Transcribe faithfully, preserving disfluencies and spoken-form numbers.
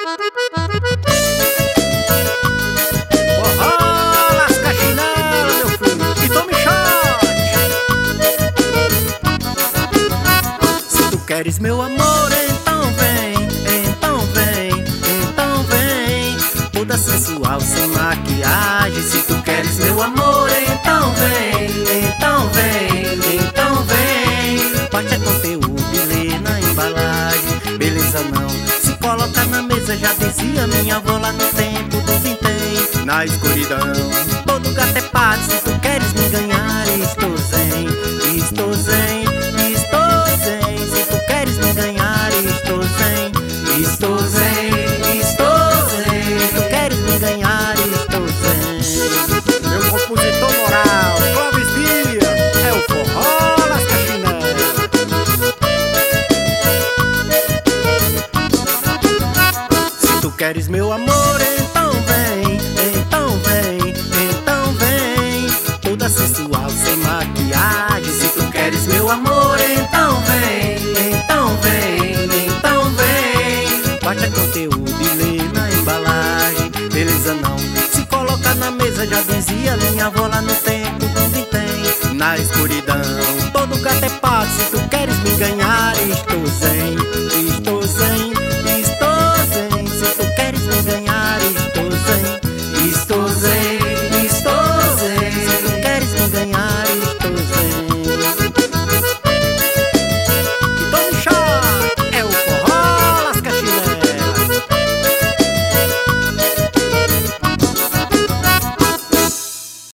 Forró, lasca chinela, meu filho, e tome shot. Se tu queres meu amor, então vem, então vem, então vem. Toda sensual, sem maquiagem. Se tu queres meu amor, então vem, então vem, então vem. Parte é conteúdo e lê na embalagem. Beleza não, se coloca na mesa, já dizia minha avó lá no tempo do vintém. Na escuridão, todo gato é pato. Se tu queres me ganhar, estou zen, estou zen, estou zen. Se tu queres me ganhar, estou zen, estou zen, estou zen. Se tu queres me ganhar, estou zen. Meu compositor moral, Clóvis Dias, é o forró lasca chinela. Se tu queres meu amor,